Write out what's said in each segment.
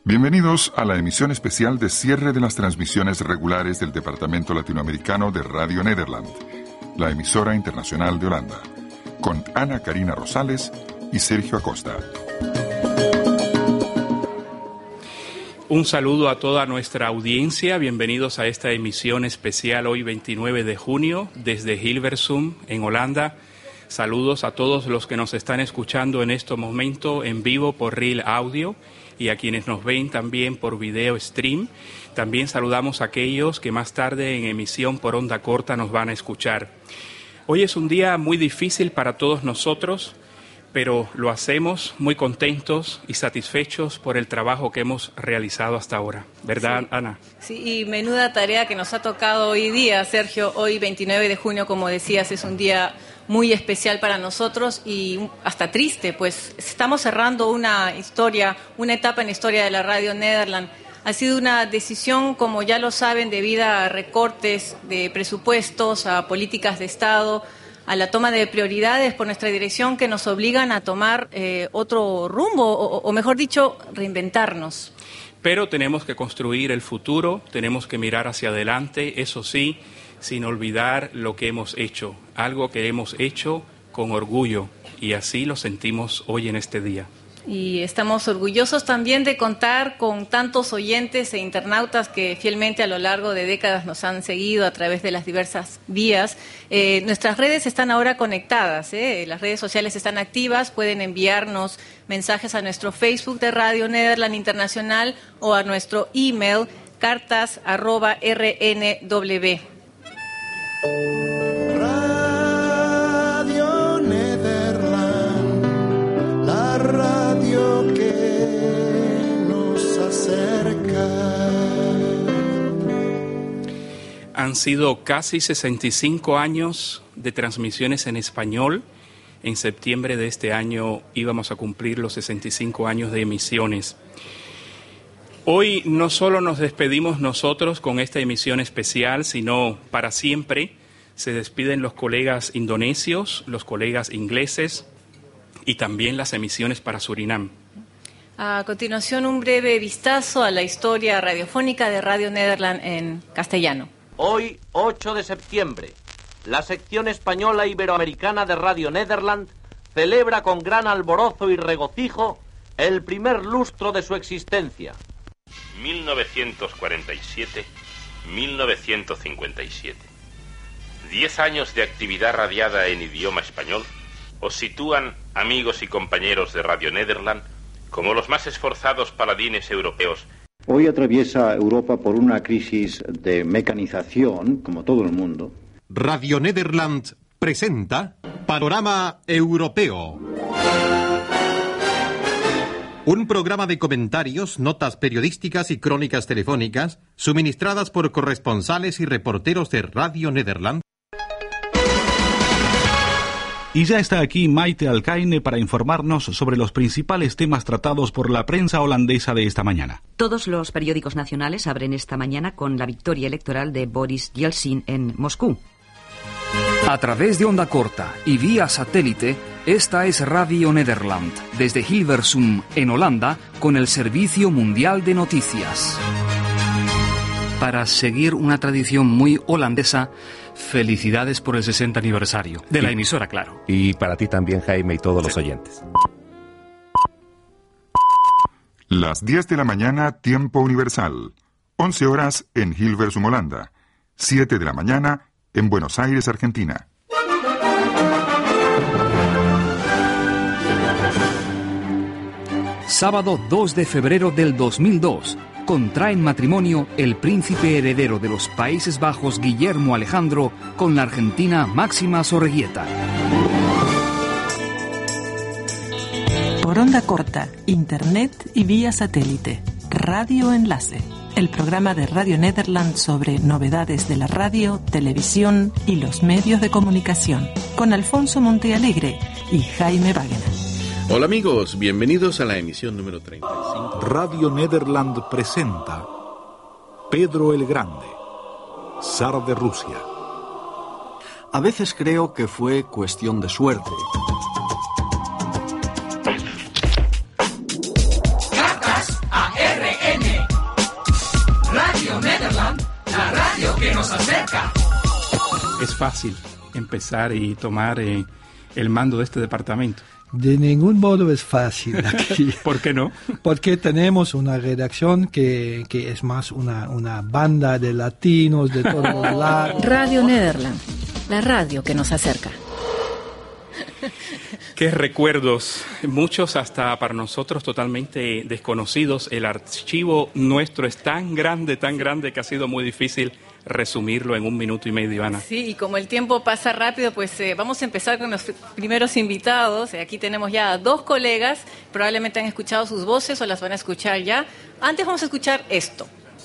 Bienvenidos a la emisión especial de cierre de las transmisiones regulares del Departamento Latinoamericano de Radio Nederland, la emisora internacional de Holanda, con Ana Karina Rosales y Sergio Acosta. Un saludo a toda nuestra audiencia, bienvenidos a esta emisión especial hoy 29 de junio desde Hilversum en Holanda. Saludos a todos los que nos están escuchando en este momento en vivo por Reel Audio y a quienes nos ven también por video stream. También saludamos a aquellos que más tarde en emisión por onda corta nos van a escuchar. Hoy es un día muy difícil para todos nosotros, pero lo hacemos muy contentos y satisfechos por el trabajo que hemos realizado hasta ahora. ¿Verdad, sí, Ana? Sí, y menuda tarea que nos ha tocado hoy día, Sergio. Hoy, 29 de junio, como decías, es un día muy especial para nosotros y hasta triste, pues estamos cerrando una etapa en la historia de la Radio Nederland. Ha sido una decisión, como ya lo saben, debido a recortes de presupuestos, a políticas de Estado, a la toma de prioridades por nuestra dirección que nos obligan a tomar otro rumbo, o mejor dicho, reinventarnos. Pero tenemos que construir el futuro, tenemos que mirar hacia adelante, eso sí, sin olvidar lo que hemos hecho, algo que hemos hecho con orgullo, y así lo sentimos hoy en este día. Y estamos orgullosos también de contar con tantos oyentes e internautas que fielmente a lo largo de décadas nos han seguido a través de las diversas vías. Nuestras redes están ahora conectadas, las redes sociales están activas, pueden enviarnos mensajes a nuestro Facebook de Radio Nederland Internacional o a nuestro email cartas@rnw. Radio Nederland, la radio que nos acerca. Han sido casi 65 años de transmisiones en español. En septiembre de este año íbamos a cumplir los 65 años de emisiones. Hoy no solo nos despedimos nosotros con esta emisión especial, sino para siempre se despiden los colegas indonesios, los colegas ingleses y también las emisiones para Surinam. A continuación, un breve vistazo a la historia radiofónica de Radio Nederland en castellano. Hoy, 8 de septiembre, la sección española iberoamericana de Radio Nederland celebra con gran alborozo y regocijo el primer lustro de su existencia. 1947-1957. 10 años de actividad radiada en idioma español os sitúan, amigos y compañeros de Radio Nederland, como los más esforzados paladines europeos. Hoy atraviesa Europa por una crisis de mecanización, como todo el mundo. Radio Nederland presenta Panorama Europeo. Un programa de comentarios, notas periodísticas y crónicas telefónicas suministradas por corresponsales y reporteros de Radio Nederland. Y ya está aquí Maite Alcaine para informarnos sobre los principales temas tratados por la prensa holandesa de esta mañana. Todos los periódicos nacionales abren esta mañana con la victoria electoral de Boris Yeltsin en Moscú. A través de onda corta y vía satélite, esta es Radio Nederland, desde Hilversum, en Holanda, con el Servicio Mundial de Noticias. Para seguir una tradición muy holandesa, felicidades por el 60 aniversario de la emisora, claro. Y para ti también, Jaime, y todos los oyentes. Las 10 de la mañana, tiempo universal. 11 horas en Hilversum, Holanda. 7 de la mañana en Buenos Aires, Argentina. Sábado 2 de febrero del 2002. Contraen matrimonio el príncipe heredero de los Países Bajos, Guillermo Alejandro, con la argentina Máxima Sorreguieta. Por onda corta, internet y vía satélite. Radio Enlace, el programa de Radio Nederland sobre novedades de la radio, televisión y los medios de comunicación, con Alfonso Montealegre y Jaime Wagner. Hola amigos, bienvenidos a la emisión número 35. Radio Nederland presenta Pedro el Grande, zar de Rusia. A veces creo que fue cuestión de suerte. Cartas a RNW. fácil empezar y tomar el mando de este departamento. De ningún modo es fácil aquí. ¿Por qué no? Porque tenemos una redacción que es más una banda de latinos de todos lados. Radio Nederland, la radio que nos acerca. Qué recuerdos, muchos hasta para nosotros totalmente desconocidos. El archivo nuestro es tan grande que ha sido muy difícil resumirlo en 1 minuto y medio, Ana. Sí, y como el tiempo pasa rápido, pues vamos a empezar con los primeros invitados. Aquí tenemos ya a 2 colegas, probablemente han escuchado sus voces o las van a escuchar ya. Antes vamos a escuchar esto.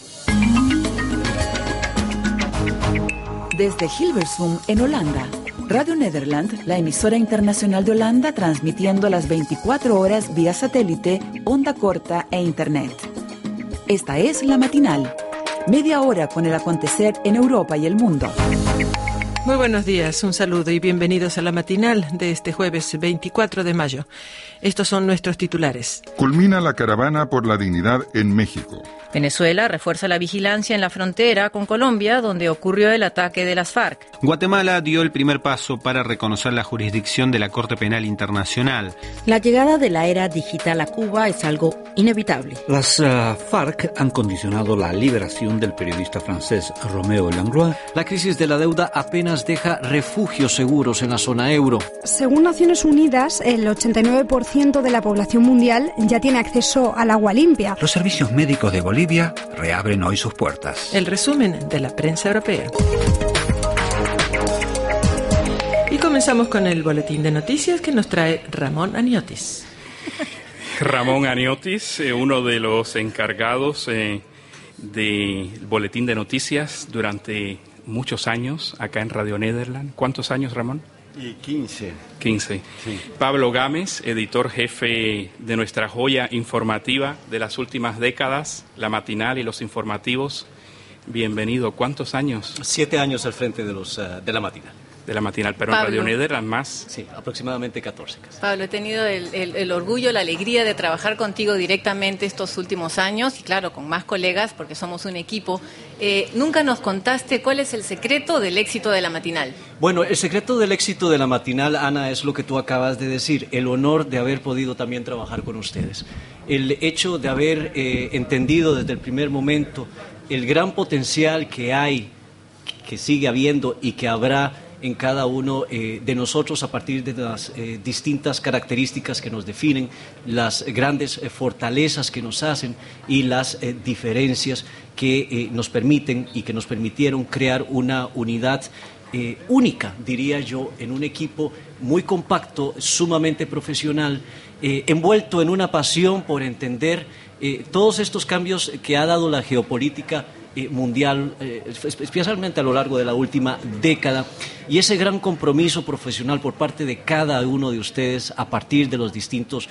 Desde Hilversum, en Holanda, Radio Nederland, la emisora internacional de Holanda, transmitiendo a las 24 horas vía satélite, onda corta e internet. Esta es La Matinal. Media hora con el acontecer en Europa y el mundo. Muy buenos días, un saludo y bienvenidos a La Matinal de este jueves 24 de mayo. Estos son nuestros titulares. Culmina la caravana por la dignidad en México. Venezuela refuerza la vigilancia en la frontera con Colombia, donde ocurrió el ataque de las FARC. Guatemala dio el primer paso para reconocer la jurisdicción de la Corte Penal Internacional. La llegada de la era digital a Cuba es algo inevitable. Las FARC han condicionado la liberación del periodista francés Roméo Langlois. La crisis de la deuda apenas deja refugios seguros en la zona euro. Según Naciones Unidas, el 89% de la población mundial ya tiene acceso al agua limpia. Los servicios médicos de Bolivia reabren hoy sus puertas. El resumen de la prensa europea. Y comenzamos con el boletín de noticias que nos trae Ramón Aniotis. Ramón Aniotis, uno de los encargados del boletín de noticias durante muchos años acá en Radio Nederland. ¿Cuántos años, Ramón? 15. 15. Sí. Pablo Gámez, editor jefe de nuestra joya informativa de las últimas décadas, La Matinal y los informativos. Bienvenido. ¿Cuántos años? 7 años al frente de La Matinal. De La Matinal, pero Pablo. en Radio Nederland más. Sí, aproximadamente 14. Pablo, he tenido el orgullo, la alegría de trabajar contigo directamente estos últimos años y claro, con más colegas porque somos un equipo. Nunca nos contaste cuál es el secreto del éxito de La Matinal. Bueno, el secreto del éxito de La Matinal, Ana, es lo que tú acabas de decir, el honor de haber podido también trabajar con ustedes. El hecho de haber entendido desde el primer momento el gran potencial que hay, que sigue habiendo y que habrá en cada uno de nosotros a partir de las distintas características que nos definen, las grandes fortalezas que nos hacen y las diferencias que nos permiten y que nos permitieron crear una unidad única, diría yo, en un equipo muy compacto, sumamente profesional, envuelto en una pasión por entender todos estos cambios que ha dado la geopolítica mundial, especialmente a lo largo de la última década, y ese gran compromiso profesional por parte de cada uno de ustedes a partir de los distintos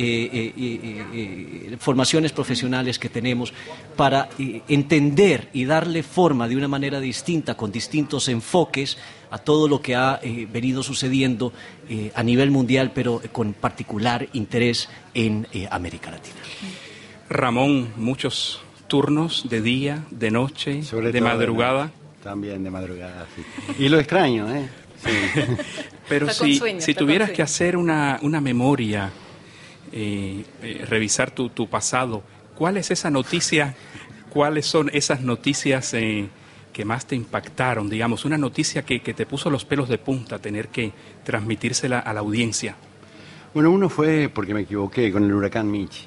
formaciones profesionales que tenemos para entender y darle forma de una manera distinta, con distintos enfoques a todo lo que ha venido sucediendo a nivel mundial, pero con particular interés en América Latina. Ramón, muchos turnos de día, de noche, Sobre de todo madrugada. También de madrugada, sí. Y lo extraño, ¿eh? Sí. Pero si tuvieras que hacer una memoria, revisar tu pasado, ¿cuál es esa noticia? ¿Cuáles son esas noticias que más te impactaron? Digamos, una noticia que te puso los pelos de punta, tener que transmitírsela a la audiencia. Bueno, uno fue porque me equivoqué con el huracán Mitch.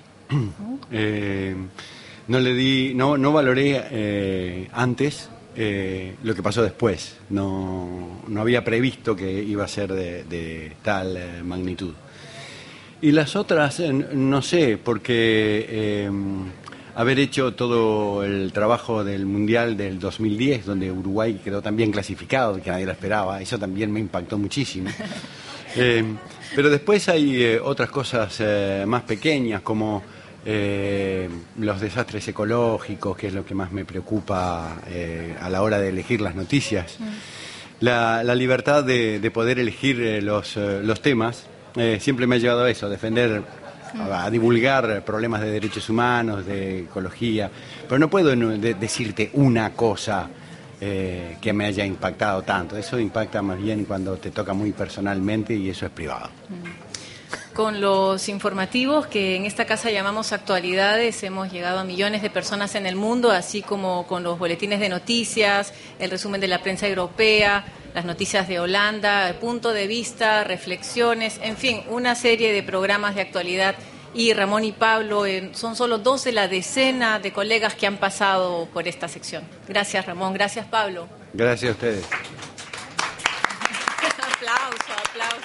No valoré antes lo que pasó después. No había previsto que iba a ser de tal magnitud. Y las otras, no sé, porque haber hecho todo el trabajo del Mundial del 2010, donde Uruguay quedó tan bien clasificado, que nadie lo esperaba, eso también me impactó muchísimo. Pero después hay otras cosas más pequeñas, como los desastres ecológicos, que es lo que más me preocupa a la hora de elegir las noticias. La libertad de poder elegir los temas siempre me ha llevado a eso, a defender, a divulgar problemas de derechos humanos, de ecología, pero no puedo decirte una cosa que me haya impactado tanto. Eso impacta más bien cuando te toca muy personalmente y eso es privado. Con los informativos que en esta casa llamamos actualidades, hemos llegado a millones de personas en el mundo, así como con los boletines de noticias, el resumen de la prensa europea, las noticias de Holanda, el punto de vista, reflexiones, en fin, una serie de programas de actualidad. Y Ramón y Pablo son solo 2 de la decena de colegas que han pasado por esta sección. Gracias, Ramón. Gracias, Pablo. Gracias a ustedes. Aplauso.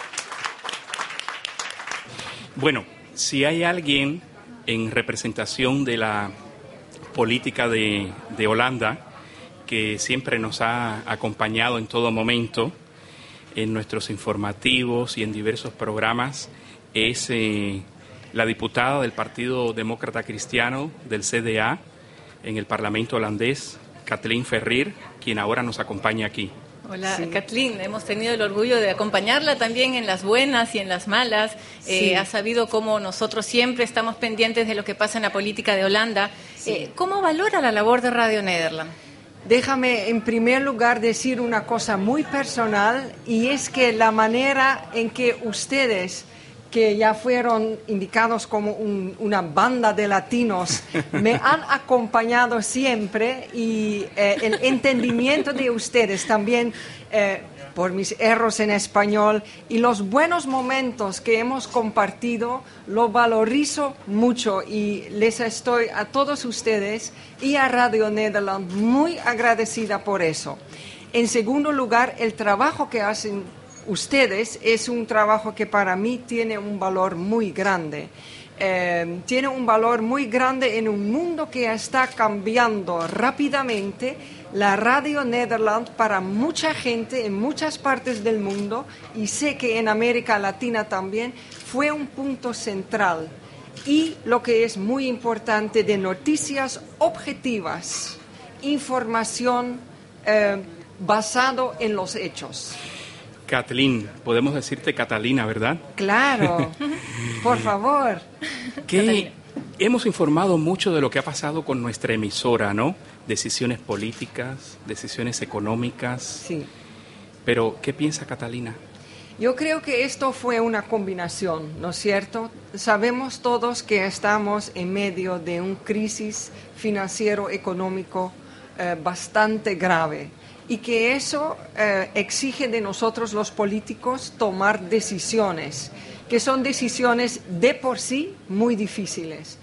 Bueno, si hay alguien en representación de la política de Holanda que siempre nos ha acompañado en todo momento en nuestros informativos y en diversos programas, es la diputada del Partido Demócrata Cristiano del CDA en el Parlamento holandés, Kathleen Ferrier, quien ahora nos acompaña aquí. Hola, sí. Kathleen, hemos tenido el orgullo de acompañarla también en las buenas y en las malas. Sí. Ha sabido cómo nosotros siempre estamos pendientes de lo que pasa en la política de Holanda. Sí. ¿Cómo valora la labor de Radio Nederland? Déjame en primer lugar decir una cosa muy personal, y es que la manera en que ustedes, que ya fueron indicados como una banda de latinos, me han acompañado siempre, y el entendimiento de ustedes también por mis errores en español y los buenos momentos que hemos compartido, lo valorizo mucho y les estoy a todos ustedes y a Radio Nederland muy agradecida por eso. En segundo lugar, el trabajo que hacen ustedes es un trabajo que para mí tiene un valor muy grande. Tiene un valor muy grande en un mundo que está cambiando rápidamente. La Radio Nederland para mucha gente en muchas partes del mundo, y sé que en América Latina también, fue un punto central. Y lo que es muy importante, de noticias objetivas, información basado en los hechos. Kathleen, podemos decirte Catalina, ¿verdad? Claro, por favor. Hemos informado mucho de lo que ha pasado con nuestra emisora, ¿no? Decisiones políticas, decisiones económicas. Sí. Pero, ¿qué piensa Catalina? Yo creo que esto fue una combinación, ¿no es cierto? Sabemos todos que estamos en medio de una crisis financiero-económico bastante grave, y que eso exige de nosotros los políticos tomar decisiones, que son decisiones de por sí muy difíciles.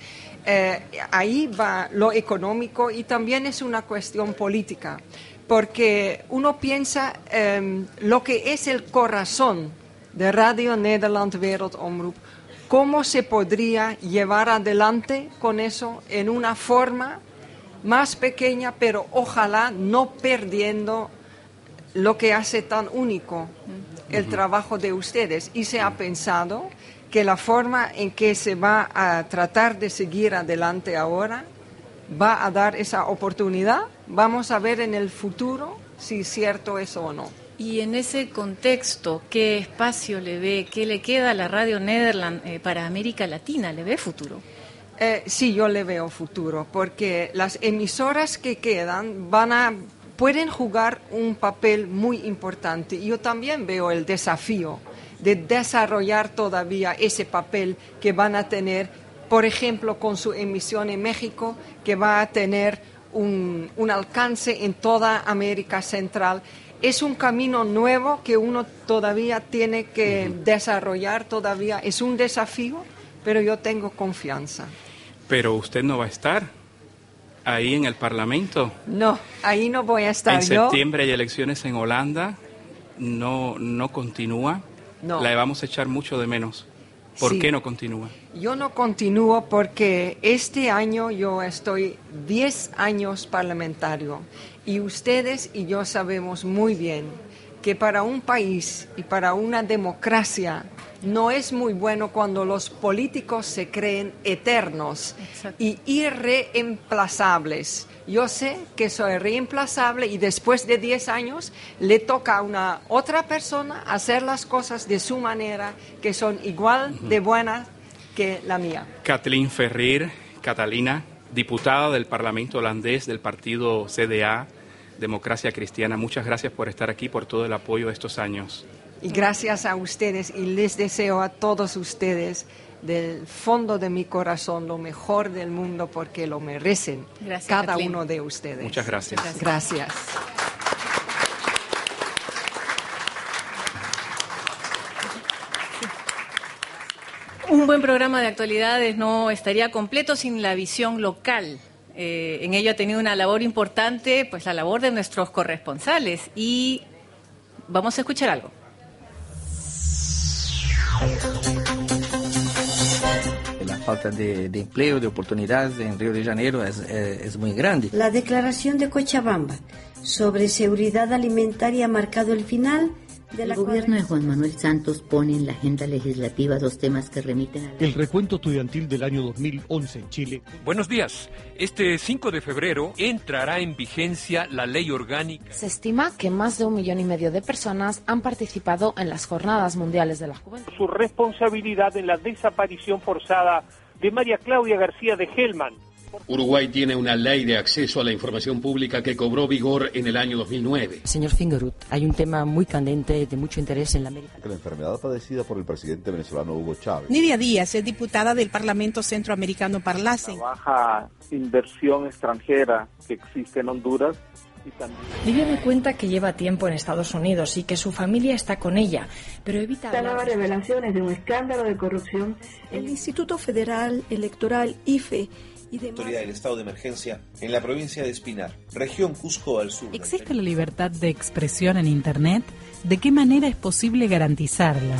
Ahí va lo económico, y también es una cuestión política, porque uno piensa lo que es el corazón de Radio Nederland Wereldomroep, cómo se podría llevar adelante con eso en una forma más pequeña, pero ojalá no perdiendo lo que hace tan único el trabajo de ustedes. Y se ha pensado que la forma en que se va a tratar de seguir adelante ahora va a dar esa oportunidad. Vamos a ver en el futuro si es cierto eso o no. Y en ese contexto, ¿qué espacio le ve, qué le queda a la Radio Nederland para América Latina? ¿Le ve futuro? Sí, yo le veo futuro, porque las emisoras que quedan pueden jugar un papel muy importante. Yo también veo el desafío de desarrollar todavía ese papel que van a tener, por ejemplo, con su emisión en México, que va a tener un alcance en toda América Central. Es un camino nuevo que uno todavía tiene que desarrollar, todavía es un desafío, pero yo tengo confianza. Pero usted no va a estar ahí en el Parlamento. No, ahí no voy a estar. En septiembre hay elecciones en Holanda, no continúa. No. La vamos a echar mucho de menos. ¿Por qué no continúa? Yo no continúo porque este año yo estoy 10 años parlamentario, y ustedes y yo sabemos muy bien que para un país y para una democracia no es muy bueno cuando los políticos se creen eternos. Exacto. Y irreemplazables. Yo sé que soy reemplazable, y después de 10 años le toca a una otra persona hacer las cosas de su manera, que son igual de buenas que la mía. Kathleen Ferrier, Catalina, diputada del Parlamento holandés del partido CDA, Democracia Cristiana. Muchas gracias por estar aquí, por todo el apoyo de estos años. Y gracias a ustedes, y les deseo a todos ustedes del fondo de mi corazón lo mejor del mundo, porque lo merecen. Gracias, cada Kathleen. uno de ustedes. Muchas gracias. Gracias. Un buen programa de actualidades no estaría completo sin la visión local. En ello ha tenido una labor importante, pues la labor de nuestros corresponsales. Y vamos a escuchar algo. La falta de empleo, de oportunidades en Río de Janeiro es muy grande. La declaración de Cochabamba sobre seguridad alimentaria ha marcado el final de la... El gobierno de Juan Manuel Santos pone en la agenda legislativa dos temas que remiten a... El recuento estudiantil del año 2011 en Chile. Buenos días. Este 5 de febrero entrará en vigencia la ley orgánica. Se estima que más de 1,5 millones de personas han participado en las Jornadas Mundiales de la Juventud. Su responsabilidad en la desaparición forzada de María Claudia García de Hellman. Uruguay tiene una ley de acceso a la información pública que cobró vigor en el año 2009. Señor Fingerud, hay un tema muy candente de mucho interés en la América. La enfermedad padecida por el presidente venezolano Hugo Chávez. Nidia Díaz es diputada del Parlamento Centroamericano Parlacen. La baja inversión extranjera que existe en Honduras. Livia me cuenta que lleva tiempo en Estados Unidos y que su familia está con ella, pero evita hablar. Nuevas revelaciones de un escándalo de corrupción. El Instituto Federal Electoral, IFE, y de autoridad del estado de emergencia en la provincia de Espinar, región Cusco al sur. ¿Existe la libertad de expresión en Internet? ¿De qué manera es posible garantizarla?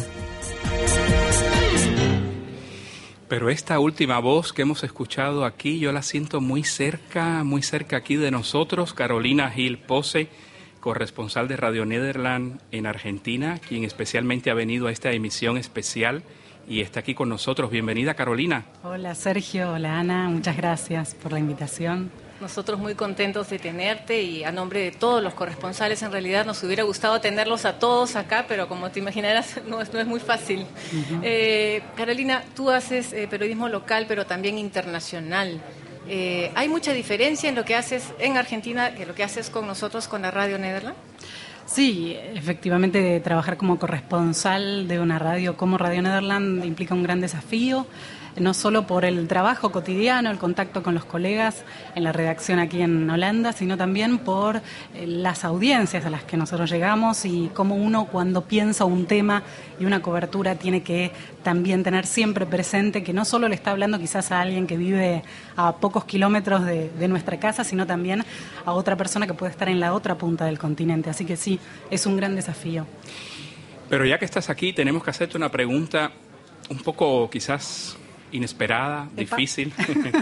Pero esta última voz que hemos escuchado aquí, yo la siento muy cerca aquí de nosotros. Carolina Gil Pose, corresponsal de Radio Nederland en Argentina, quien especialmente ha venido a esta emisión especial y está aquí con nosotros. Bienvenida, Carolina. Hola, Sergio. Hola, Ana. Muchas gracias por la invitación. Nosotros muy contentos de tenerte y a nombre de todos los corresponsales, en realidad nos hubiera gustado tenerlos a todos acá, pero como te imaginarás no es muy fácil. Carolina, tú haces periodismo local, pero también internacional. ¿Hay mucha diferencia en lo que haces en Argentina que lo que haces con nosotros, con la Radio Nederland? Sí, efectivamente, trabajar como corresponsal de una radio como Radio Nederland implica un gran desafío, no solo por el trabajo cotidiano, el contacto con los colegas en la redacción aquí en Holanda, sino también por las audiencias a las que nosotros llegamos y cómo uno, cuando piensa un tema y una cobertura, tiene que también tener siempre presente que no solo le está hablando quizás a alguien que vive a pocos kilómetros de nuestra casa, sino también a otra persona que puede estar en la otra punta del continente. Así que sí, es un gran desafío. Pero ya que estás aquí, tenemos que hacerte una pregunta un poco quizás inesperada, difícil.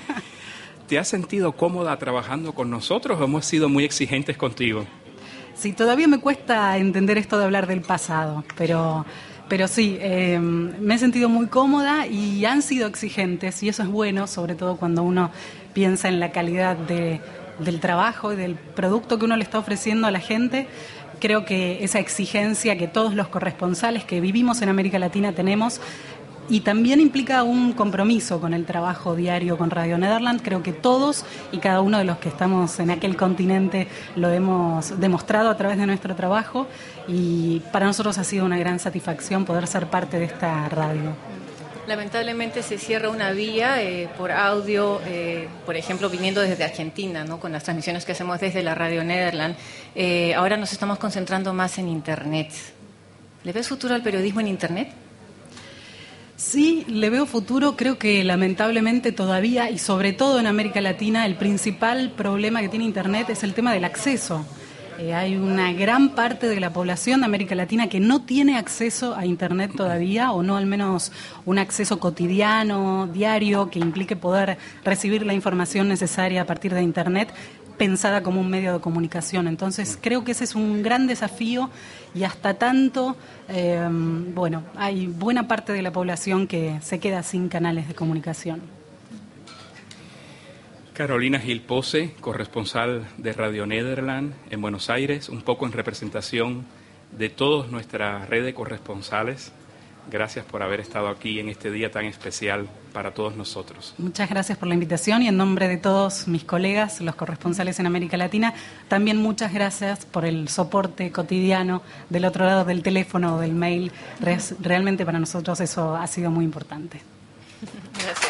¿Te has sentido cómoda trabajando con nosotros o hemos sido muy exigentes contigo? Sí, todavía me cuesta entender esto de hablar del pasado, pero sí, me he sentido muy cómoda y han sido exigentes, y eso es bueno, sobre todo cuando uno piensa en la calidad del trabajo y del producto que uno le está ofreciendo a la gente. Creo que esa exigencia que todos los corresponsales que vivimos en América Latina tenemos, y también implica un compromiso con el trabajo diario con Radio Nederland. Creo que todos y cada uno de los que estamos en aquel continente lo hemos demostrado a través de nuestro trabajo, y para nosotros ha sido una gran satisfacción poder ser parte de esta radio. Lamentablemente se cierra una vía por audio, por ejemplo, viniendo desde Argentina, ¿no? Con las transmisiones que hacemos desde la Radio Nederland. Ahora nos estamos concentrando más en Internet. ¿Le ves futuro al periodismo en Internet? Sí, le veo futuro. Creo que lamentablemente todavía, y sobre todo en América Latina, el principal problema que tiene Internet es el tema del acceso. Hay una gran parte de la población de América Latina que no tiene acceso a Internet todavía, o no al menos un acceso cotidiano, diario, que implique poder recibir la información necesaria a partir de Internet, pensada como un medio de comunicación. Entonces creo que ese es un gran desafío, y hasta tanto, hay buena parte de la población que se queda sin canales de comunicación. Carolina Gil Pose, corresponsal de Radio Nederland en Buenos Aires, un poco en representación de toda nuestra red de corresponsales Gracias por haber estado aquí en este día tan especial para todos nosotros. Muchas gracias por la invitación y en nombre de todos mis colegas, los corresponsales en América Latina, también muchas gracias por el soporte cotidiano del otro lado del teléfono o del mail. Realmente para nosotros eso ha sido muy importante. Gracias.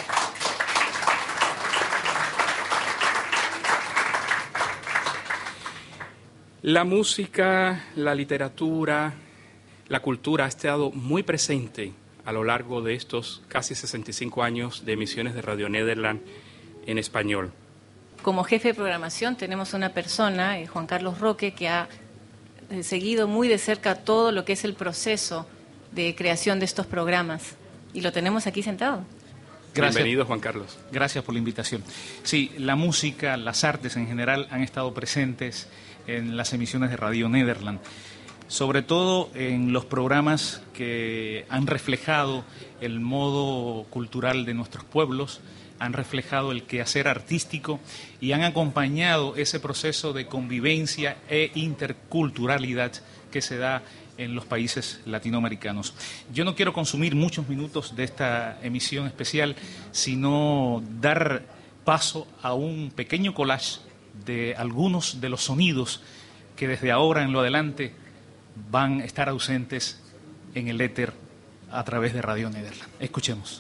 La música, la literatura, la cultura ha estado muy presente a lo largo de estos casi 65 años de emisiones de Radio Nederland en español. Como jefe de programación tenemos una persona, Juan Carlos Roque, que ha seguido muy de cerca todo lo que es el proceso de creación de estos programas. Y lo tenemos aquí sentado. Gracias. Bienvenido, Juan Carlos. Gracias por la invitación. Sí, la música, las artes en general han estado presentes en las emisiones de Radio Nederland, sobre todo en los programas que han reflejado el modo cultural de nuestros pueblos, han reflejado el quehacer artístico y han acompañado ese proceso de convivencia e interculturalidad que se da en los países latinoamericanos. Yo no quiero consumir muchos minutos de esta emisión especial, sino dar paso a un pequeño collage de algunos de los sonidos que desde ahora en lo adelante van a estar ausentes en el éter a través de Radio Nederland. Escuchemos.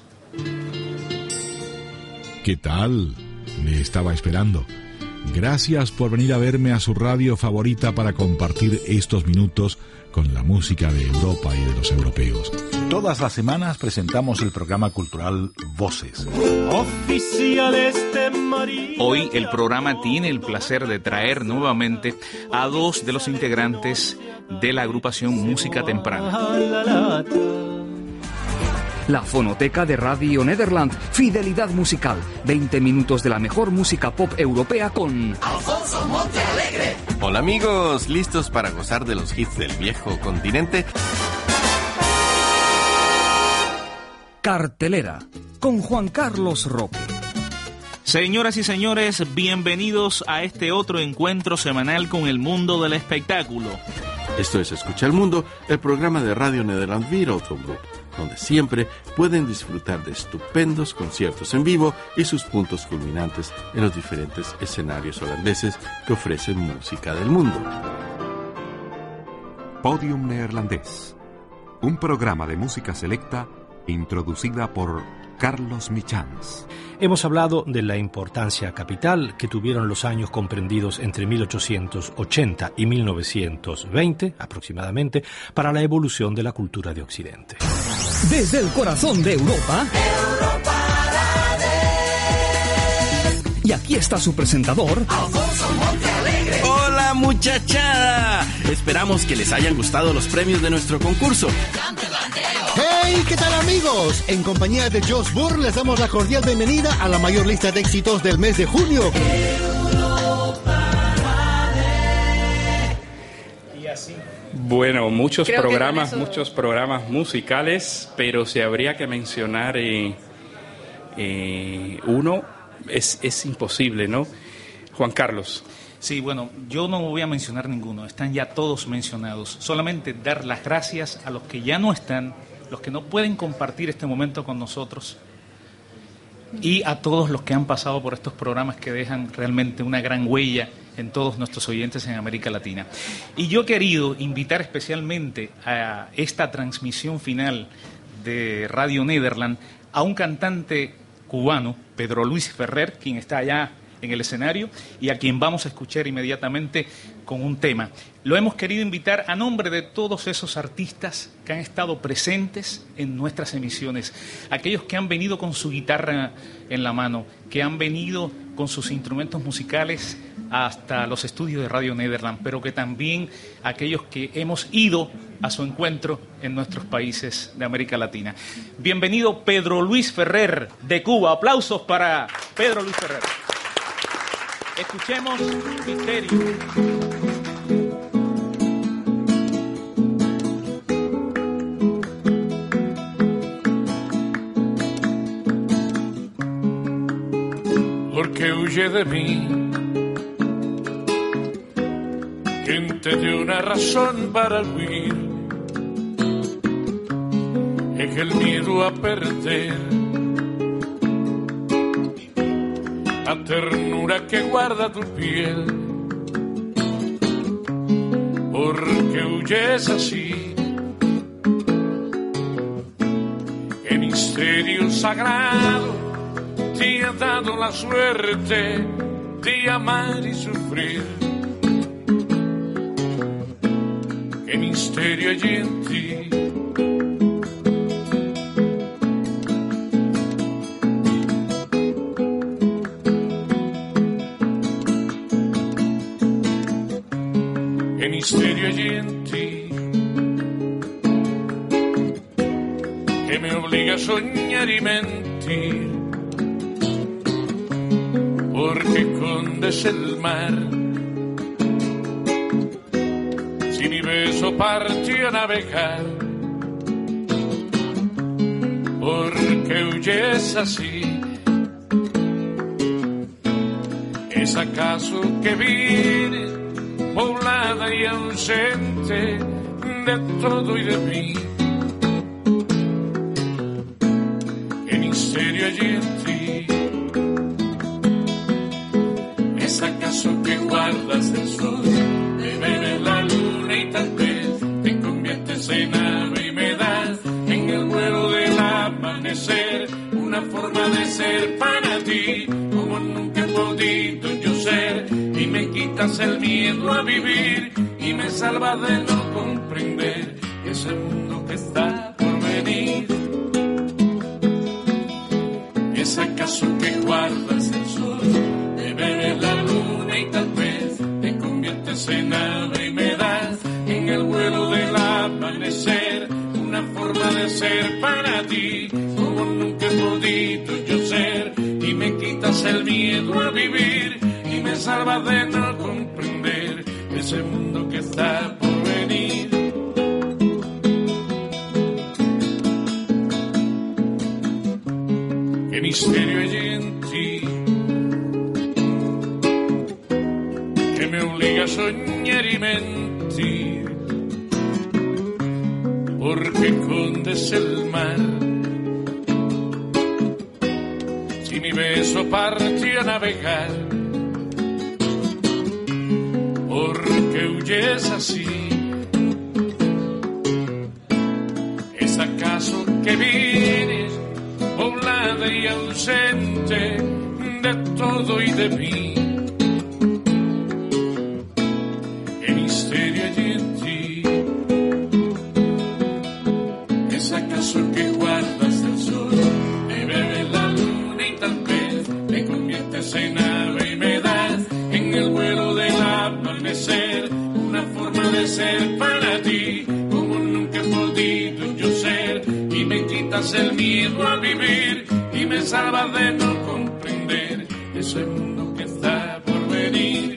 ¿Qué tal? Me estaba esperando. Gracias por venir a verme a su radio favorita para compartir estos minutos con la música de Europa y de los europeos. Todas las semanas presentamos el programa cultural Voces. Hoy el programa tiene el placer de traer nuevamente a dos de los integrantes de la agrupación Música Temprana. La fonoteca de Radio Nederland, Fidelidad Musical, 20 minutos de la mejor música pop europea con Alfonso Montealegre. Hola amigos, ¿listos para gozar de los hits del viejo continente? Cartelera, con Juan Carlos Roque. Señoras y señores, bienvenidos a este otro encuentro semanal con el mundo del espectáculo. Esto es Escucha el Mundo, el programa de Radio Nederland Wereldomroep, donde siempre pueden disfrutar de estupendos conciertos en vivo y sus puntos culminantes en los diferentes escenarios holandeses que ofrecen música del mundo. Podium Neerlandés, un programa de música selecta introducida por Carlos Michans. Hemos hablado de la importancia capital que tuvieron los años comprendidos entre 1880 y 1920, aproximadamente, para la evolución de la cultura de Occidente. Desde el corazón de Europa, y aquí está su presentador, Alfonso Montealegre. ¡Hola muchachada! Esperamos que les hayan gustado los premios de nuestro concurso. ¡Hey! ¿Qué tal amigos? En compañía de Josh Burr les damos la cordial bienvenida a la mayor lista de éxitos del mes de junio. Y así. Bueno, muchos programas musicales, pero si habría que mencionar uno, es imposible, ¿no? Juan Carlos. Sí, bueno, yo no voy a mencionar ninguno, están ya todos mencionados. Solamente dar las gracias a los que ya no están, los que no pueden compartir este momento con nosotros, y a todos los que han pasado por estos programas que dejan realmente una gran huella en todos nuestros oyentes en América Latina. Y yo he querido invitar especialmente a esta transmisión final de Radio Nederland a un cantante cubano, Pedro Luis Ferrer, quien está allá en el escenario y a quien vamos a escuchar inmediatamente con un tema. Lo hemos querido invitar a nombre de todos esos artistas que han estado presentes en nuestras emisiones, aquellos que han venido con su guitarra en la mano, que han venido con sus instrumentos musicales hasta los estudios de Radio Nederland, pero que también aquellos que hemos ido a su encuentro en nuestros países de América Latina. Bienvenido Pedro Luis Ferrer de Cuba. Aplausos para Pedro Luis Ferrer. Escuchemos Misterio. Porque huye de mí. ¿Quién te dio una razón para huir? deja el miedo a perder la ternura que guarda tu piel, porque huyes así. Qué misterio sagrado te ha dado la suerte de amar y sufrir. Qué misterio hay en ti. Qué misterio hay en ti, que me obliga a soñar y mentir, porque escondes el mar. Si mi beso partió a navegar, porque huyes así. ¿Es acaso que vienes poblada y ausente de todo y de mí? ¿Qué misterio hay en ti? ¿Es acaso que guardas el sol, te bebes la luna y tal vez te conviertes en ave y me das en el vuelo del amanecer una forma de ser para ti como nunca he podido yo ser? Y me quitas el miedo a vivir y me salvas de no comprender ese mundo que está por venir. ¿Es acaso que guardas el sol, te bebes la luna y tal vez te conviertes en ave y me das en el vuelo del amanecer una forma de ser para ti como nunca he podido yo ser? Y me quitas el miedo a vivir y me salvas de no comprender ese mundo que está por venir. Qué misterio hay en ti, que me obliga a soñar y mentir, porque escondes el mar. Si mi beso partió a navegar, porque huyes así. ¿Es acaso que vienes poblada y ausente de todo y de mí? ¿Qué misterio hay en ti? ¿Es acaso que guardas el sol, te bebes la luna y tal vez te conviertes en ave y me das en el vuelo del amanecer una forma de ser para ti como nunca he podido yo ser? Y me quitas el miedo a vivir y me salvas de no comprender ese mundo que está por venir.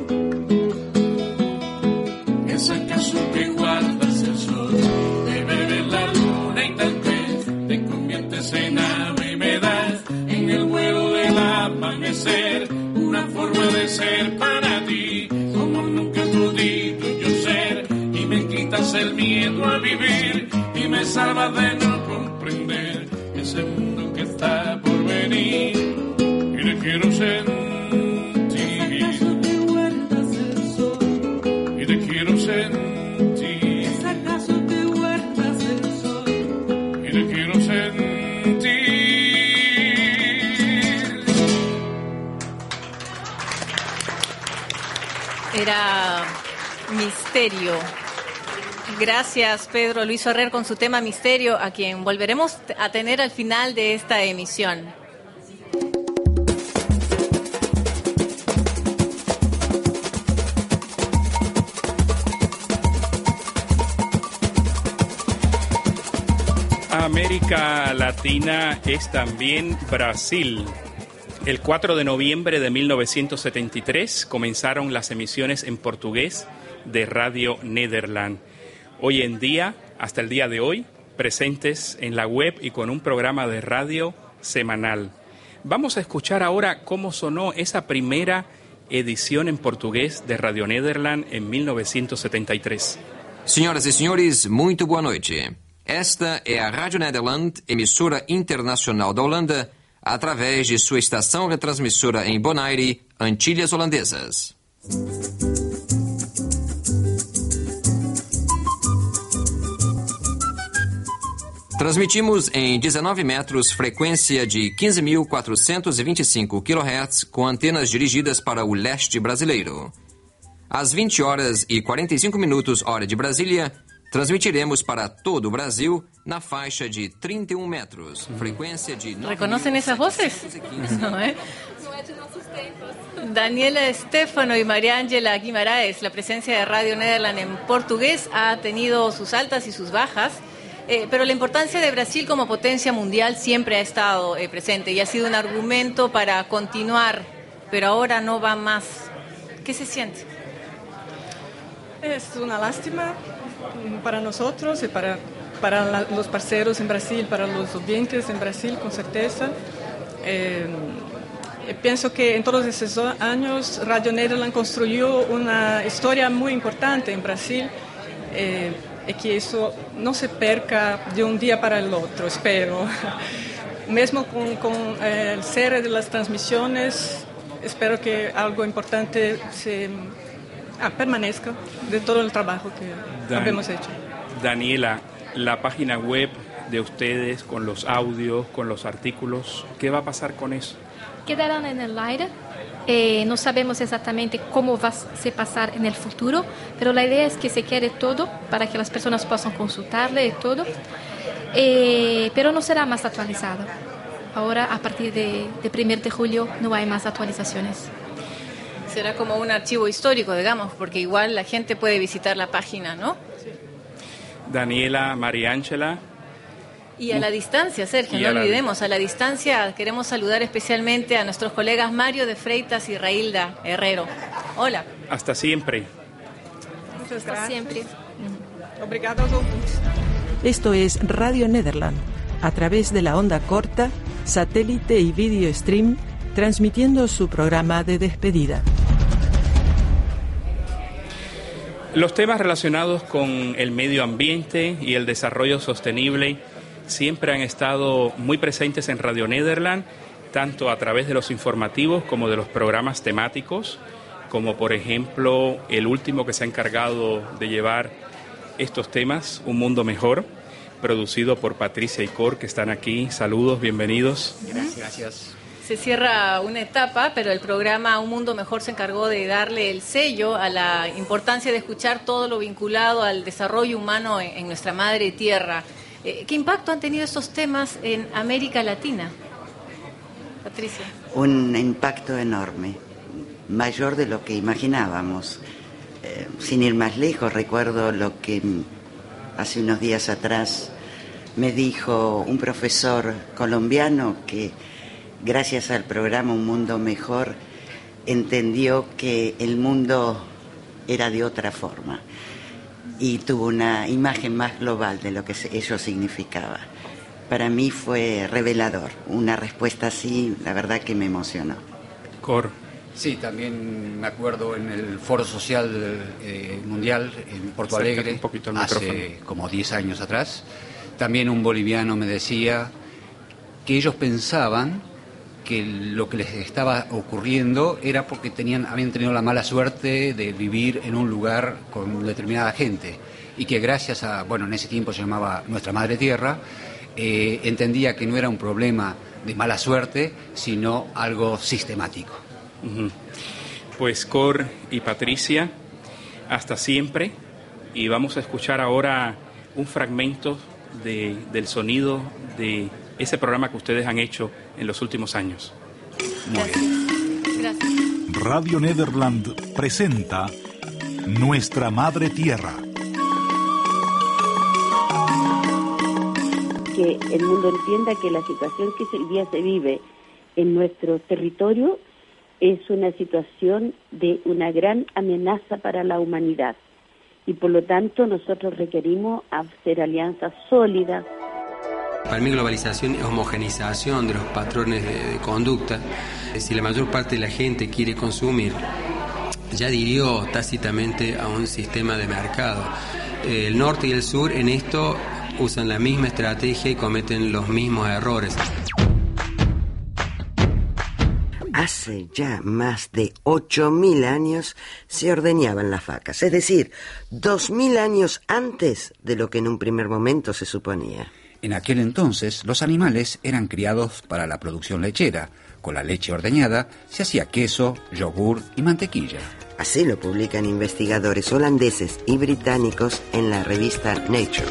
¿Es acaso que guardas el sol, te bebes la luna y tal vez te conviertes en ave y me das en el vuelo del amanecer una forma de ser para ti como nunca he podido yo ser? Y me quitas el miedo a vivir y me salvas de no comprender ese mundo que está por venir. Y te quiero sentir, y te quiero sentir, ¿Es acaso que guardas el sol? y te quiero sentir. Era Misterio. Gracias, Pedro Luis Ferrer, con su tema Misterio, a quien volveremos a tener al final de esta emisión. América Latina es también Brasil. El 4 de noviembre de 1973 comenzaron las emisiones en portugués de Radio Nederland. Hoy en día, hasta el día de hoy, presentes en la web y con un programa de radio semanal. Vamos a escuchar ahora cómo sonó esa primera edición en português de Radio Nederland em 1973. Senhoras e senhores, muito boa noite. Esta é a Rádio Nederland, emissora internacional da Holanda, através de sua estação retransmissora em Bonaire, Antilhas Holandesas. Transmitimos em 19 metros, frequência de 15.425 kHz, com antenas dirigidas para o leste brasileiro. Às 20 horas e 45 minutos, hora de Brasília, transmitiremos para todo o Brasil na faixa de 31 metros, frecuencia de... ¿Reconocen esas voces? No, ¿eh? Daniela Estefano y María Ángela Guimaraes, la presencia de Radio Nederland en portugués ha tenido sus altas y sus bajas, pero la importancia de Brasil como potencia mundial siempre ha estado presente y ha sido un argumento para continuar, pero ahora no va más. ¿Qué se siente? Es una lástima para nosotros y para los parceros en Brasil, para los oyentes en Brasil, con certeza. Pienso que en todos esos años Radio Nederland construyó una historia muy importante en Brasil y que eso no se perca de un día para el otro, espero. Mesmo con el cierre de las transmisiones, espero que algo importante permanezca de todo el trabajo que hemos hecho. Daniela, la página web de ustedes con los audios, con los artículos, ¿qué va a pasar con eso? Quedarán en el aire. No sabemos exactamente cómo va a pasar en el futuro, pero la idea es que se quede todo para que las personas puedan consultarle y todo, pero no será más actualizado. Ahora, a partir de 1 de julio, no hay más actualizaciones. Será como un archivo histórico, digamos, porque igual la gente puede visitar la página, ¿no? Sí. Daniela, María Ángela. Y a la distancia, Sergio, no olvidemos, a la distancia queremos saludar especialmente a nuestros colegas Mario de Freitas y Railda Herrero. Hola. Hasta siempre. Muchas gracias. Hasta siempre. Obrigado a todos. Esto es Radio Nederland, a través de la onda corta, satélite y video stream, transmitiendo su programa de despedida. Los temas relacionados con el medio ambiente y el desarrollo sostenible siempre han estado muy presentes en Radio Nederland, tanto a través de los informativos como de los programas temáticos, como por ejemplo el último que se ha encargado de llevar estos temas, Un Mundo Mejor, producido por Patricia y Cor, que están aquí. Saludos, bienvenidos. Gracias. Se cierra una etapa, pero el programa Un Mundo Mejor se encargó de darle el sello a la importancia de escuchar todo lo vinculado al desarrollo humano en nuestra madre tierra. ¿Qué impacto han tenido estos temas en América Latina? Patricia. Un impacto enorme, mayor de lo que imaginábamos. Sin ir más lejos, recuerdo lo que hace unos días atrás me dijo un profesor colombiano que gracias al programa Un Mundo Mejor entendió que el mundo era de otra forma y tuvo una imagen más global de lo que ello significaba. Para mí fue revelador, una respuesta así, la verdad que me emocionó. Cor. Sí, también me acuerdo en el Foro Social Mundial en Porto Alegre, hace como 10 años atrás, también un boliviano me decía que ellos pensaban que lo que les estaba ocurriendo era porque habían tenido la mala suerte de vivir en un lugar con determinada gente y que gracias a, en ese tiempo se llamaba Nuestra Madre Tierra, entendía que no era un problema de mala suerte, sino algo sistemático. Pues Cor y Patricia, hasta siempre, y vamos a escuchar ahora un fragmento del sonido de ese programa que ustedes han hecho en los últimos años. Muy bien. Gracias. Radio Nederland presenta Nuestra Madre Tierra. Que el mundo entienda que la situación que hoy día se vive en nuestro territorio es una situación de una gran amenaza para la humanidad y por lo tanto nosotros requerimos hacer alianzas sólidas. Para mí globalización es homogeneización de los patrones de conducta. Si la mayor parte de la gente quiere consumir, ya adhirió tácitamente a un sistema de mercado. El norte y el sur en esto usan la misma estrategia y cometen los mismos errores. Hace ya más de 8.000 años se ordeñaban las vacas, es decir, 2.000 años antes de lo que en un primer momento se suponía. En aquel entonces, los animales eran criados para la producción lechera. Con la leche ordeñada se hacía queso, yogur y mantequilla. Así lo publican investigadores holandeses y británicos en la revista Nature.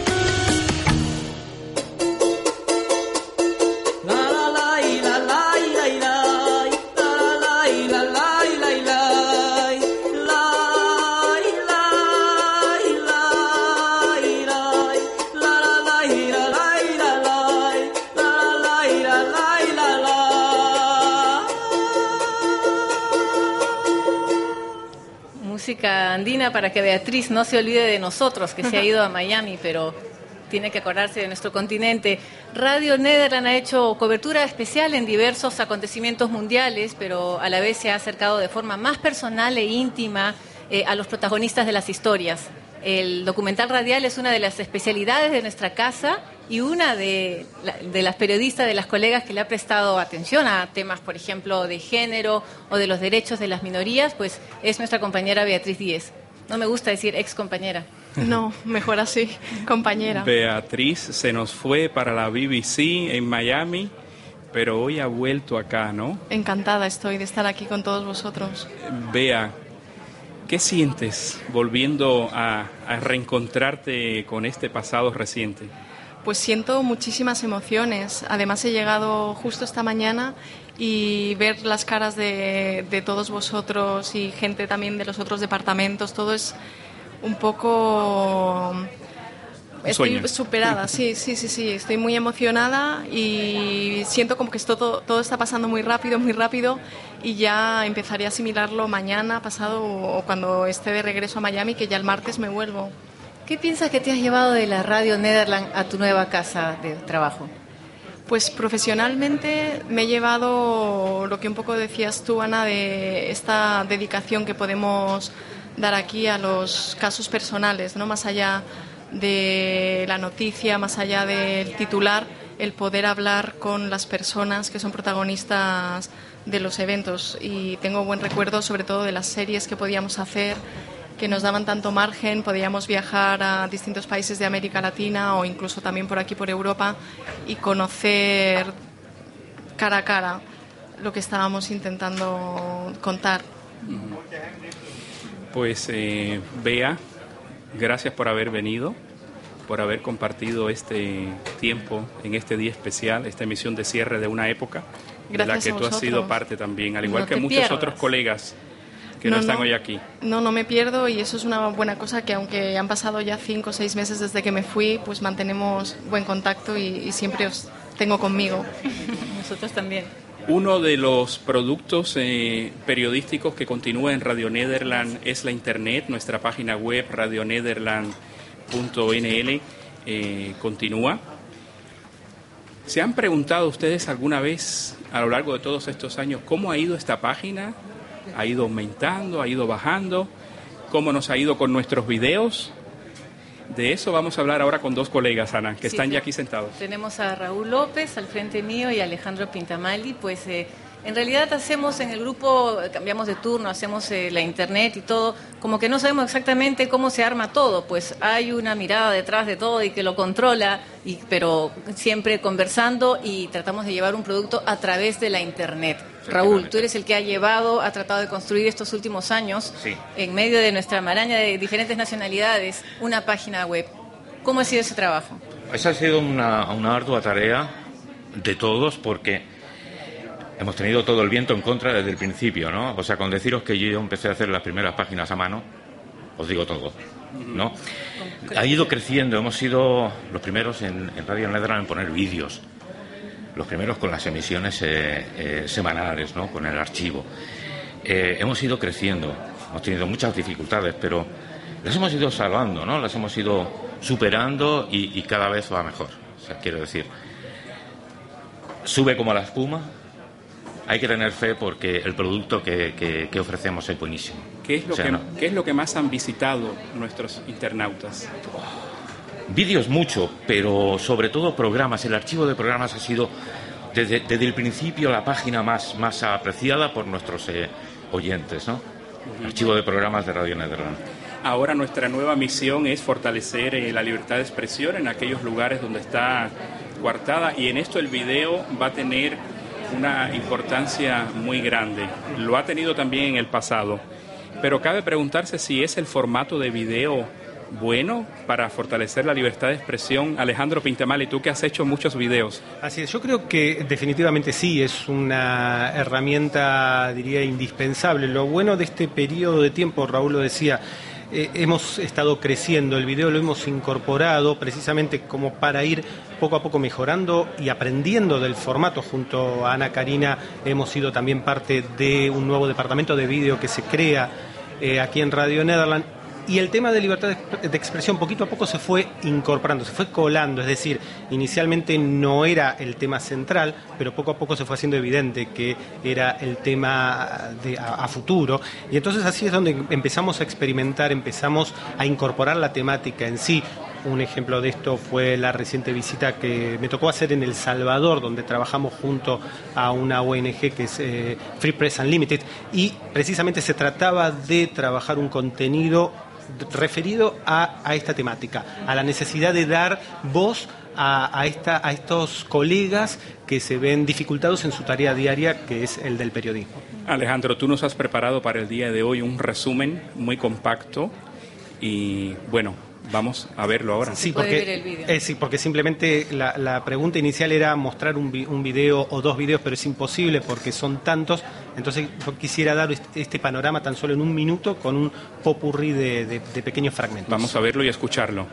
Música andina para que Beatriz no se olvide de nosotros, que se ha ido a Miami, pero tiene que acordarse de nuestro continente. Radio Nederland ha hecho cobertura especial en diversos acontecimientos mundiales, pero a la vez se ha acercado de forma más personal e íntima a los protagonistas de las historias. El documental radial es una de las especialidades de nuestra casa y una de las periodistas, de las colegas que le ha prestado atención a temas, por ejemplo, de género o de los derechos de las minorías, pues es nuestra compañera Beatriz Díez. No me gusta decir ex compañera. No, mejor así, compañera. Beatriz se nos fue para la BBC en Miami, pero hoy ha vuelto acá, ¿no? Encantada estoy de estar aquí con todos vosotros. Bea, ¿qué sientes volviendo a reencontrarte con este pasado reciente? Pues siento muchísimas emociones. Además he llegado justo esta mañana y ver las caras de todos vosotros y gente también de los otros departamentos, todo es un poco... Estoy superada, sí, estoy muy emocionada y siento como que todo está pasando muy rápido y ya empezaré a asimilarlo mañana, pasado o cuando esté de regreso a Miami, que ya el martes me vuelvo. ¿Qué piensas que te has llevado de la Radio Nederland a tu nueva casa de trabajo? Pues profesionalmente me he llevado lo que un poco decías tú, Ana, de esta dedicación que podemos dar aquí a los casos personales, ¿no? Más allá de la noticia, más allá del titular, el poder hablar con las personas que son protagonistas de los eventos. Y tengo buen recuerdo sobre todo de las series que podíamos hacer, que nos daban tanto margen, podíamos viajar a distintos países de América Latina o incluso también por aquí por Europa y conocer cara a cara lo que estábamos intentando contar. Pues Bea, gracias por haber venido, por haber compartido este tiempo en este día especial, esta emisión de cierre de una época de la que tú has sido parte también, al igual que muchos otros colegas que no están hoy aquí. No me pierdo y eso es una buena cosa, que aunque han pasado ya 5 o 6 meses desde que me fui, pues mantenemos buen contacto y siempre os tengo conmigo. Nosotros también. Uno de los productos periodísticos que continúa en Radio Nederland es la Internet. Nuestra página web radionederland.nl continúa. ¿Se han preguntado ustedes alguna vez a lo largo de todos estos años cómo ha ido esta página? ¿Ha ido aumentando? ¿Ha ido bajando? ¿Cómo nos ha ido con nuestros videos? De eso vamos a hablar ahora con dos colegas, Ana, que están ya aquí sentados. Tenemos a Raúl López al frente mío y a Alejandro Pintamali. Pues en realidad hacemos en el grupo, cambiamos de turno, hacemos la internet y todo, como que no sabemos exactamente cómo se arma todo, pues hay una mirada detrás de todo y que lo controla, pero siempre conversando y tratamos de llevar un producto a través de la internet. Raúl, tú eres el que ha tratado de construir estos últimos años, en medio de nuestra maraña de diferentes nacionalidades, una página web. ¿Cómo ha sido ese trabajo? Esa ha sido una ardua tarea de todos, porque hemos tenido todo el viento en contra desde el principio, ¿no? O sea, con deciros que yo empecé a hacer las primeras páginas a mano, os digo todo, ¿no? Ha ido creciendo, hemos sido los primeros en Radio Nederland en poner vídeos, los primeros con las emisiones semanales, ¿no? Con el archivo. Hemos ido creciendo, hemos tenido muchas dificultades, pero las hemos ido salvando, ¿no? Las hemos ido superando y cada vez va mejor. O sea, quiero decir, sube como la espuma. Hay que tener fe porque el producto que ofrecemos es buenísimo. ¿Qué es lo que más han visitado nuestros internautas? Vídeos mucho, pero sobre todo programas. El archivo de programas ha sido desde el principio la página más apreciada por nuestros oyentes, ¿no? Archivo de programas de Radio Nederland. Ahora nuestra nueva misión es fortalecer la libertad de expresión en aquellos lugares donde está coartada, y en esto el video va a tener una importancia muy grande. Lo ha tenido también en el pasado, pero cabe preguntarse si es el formato de video bueno para fortalecer la libertad de expresión. Alejandro Pintamali, tú que has hecho muchos videos. Así es, yo creo que definitivamente sí, es una herramienta, diría, indispensable. Lo bueno de este periodo de tiempo, Raúl lo decía, hemos estado creciendo, el video lo hemos incorporado precisamente como para ir poco a poco mejorando y aprendiendo del formato. Junto a Ana Karina hemos sido también parte de un nuevo departamento de video que se crea aquí en Radio Nederland. Y el tema de libertad de expresión poquito a poco se fue incorporando, se fue colando, es decir, inicialmente no era el tema central, pero poco a poco se fue haciendo evidente que era el tema a futuro. Y entonces así es donde empezamos a experimentar, empezamos a incorporar la temática en sí. Un ejemplo de esto fue la reciente visita que me tocó hacer en El Salvador, donde trabajamos junto a una ONG que es Free Press Unlimited, y precisamente se trataba de trabajar un contenido referido a esta temática, a la necesidad de dar voz a estos colegas que se ven dificultados en su tarea diaria, que es el del periodismo. Alejandro, tú nos has preparado para el día de hoy un resumen muy compacto y bueno, vamos a verlo ahora. Sí, porque simplemente la pregunta inicial era mostrar un video o dos videos, pero es imposible porque son tantos. Entonces yo quisiera dar este panorama tan solo en un minuto con un popurrí de pequeños fragmentos. Vamos a verlo y a escucharlo.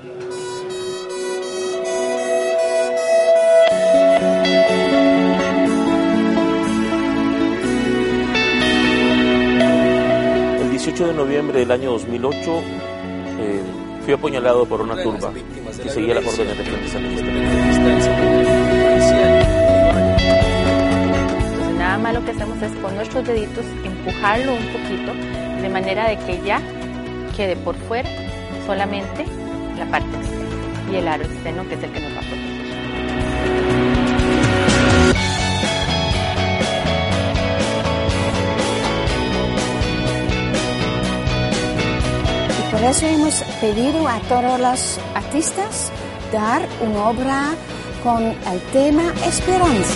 El 18 de noviembre del año 2008 fui apuñalado por una turba que seguía las órdenes del Frente Sandinista. Entonces nada más lo que hacemos es con nuestros deditos empujarlo un poquito de manera de que ya quede por fuera solamente la parte externa y el aro externo, que es el que nos va a proteger. Por eso hemos pedido a todos los artistas dar una obra con el tema Esperanza.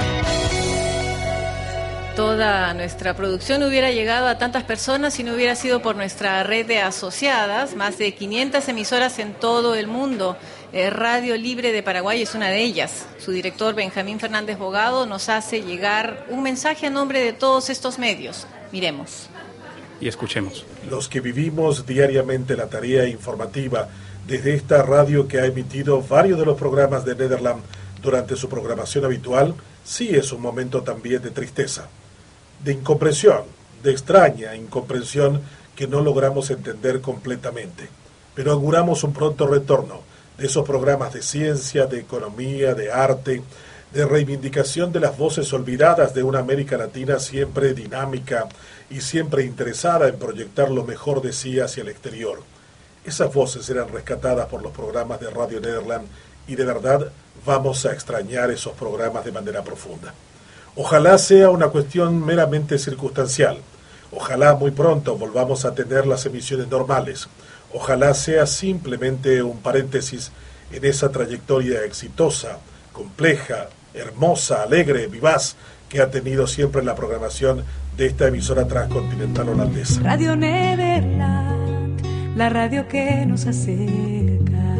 Toda nuestra producción hubiera llegado a tantas personas si no hubiera sido por nuestra red de asociadas, más de 500 emisoras en todo el mundo. Radio Libre de Paraguay es una de ellas. Su director, Benjamín Fernández Bogado, nos hace llegar un mensaje a nombre de todos estos medios. Miremos. Y escuchemos. Los que vivimos diariamente la tarea informativa desde esta radio que ha emitido varios de los programas de Nederland durante su programación habitual, sí es un momento también de tristeza, de incomprensión, de extraña incomprensión que no logramos entender completamente. Pero auguramos un pronto retorno de esos programas de ciencia, de economía, de arte, de reivindicación de las voces olvidadas de una América Latina siempre dinámica y siempre interesada en proyectar lo mejor de sí hacia el exterior. Esas voces eran rescatadas por los programas de Radio Nederland y de verdad vamos a extrañar esos programas de manera profunda. Ojalá sea una cuestión meramente circunstancial. Ojalá muy pronto volvamos a tener las emisiones normales. Ojalá sea simplemente un paréntesis en esa trayectoria exitosa, compleja, hermosa, alegre, vivaz que ha tenido siempre la programación de esta emisora transcontinental holandesa. Radio Nederland, la radio que nos acerca.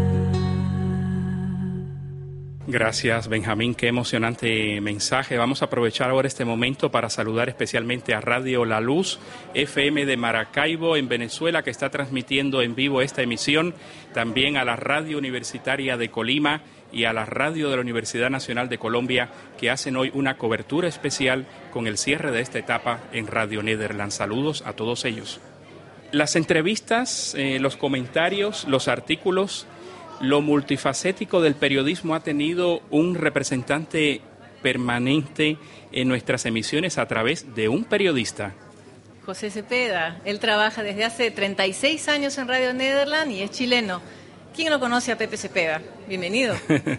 Gracias, Benjamín, qué emocionante mensaje. Vamos a aprovechar ahora este momento para saludar especialmente a Radio La Luz, FM de Maracaibo, en Venezuela, que está transmitiendo en vivo esta emisión, también a la Radio Universitaria de Colima y a la radio de la Universidad Nacional de Colombia, que hacen hoy una cobertura especial con el cierre de esta etapa en Radio Nederland. Saludos a todos ellos. Las entrevistas, los comentarios, los artículos, lo multifacético del periodismo ha tenido un representante permanente en nuestras emisiones a través de un periodista. José Cepeda, él trabaja desde hace 36 años en Radio Nederland y es chileno. ¿Quién lo conoce a Pepe Cepeda? Bienvenido.